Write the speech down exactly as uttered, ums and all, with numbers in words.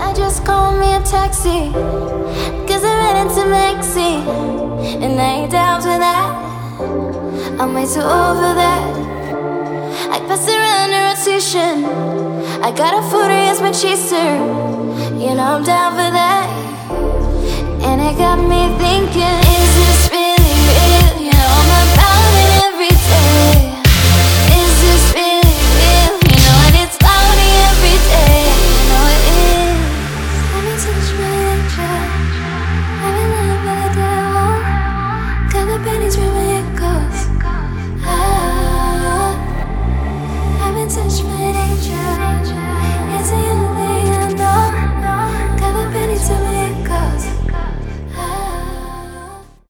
I just called me a taxi, cause I ran into Maxi, and I ain't down for that. I'm way too over that. I pass around a rotation, I got a forty as my chaser. You know I'm down for that. And it got me thinking, is it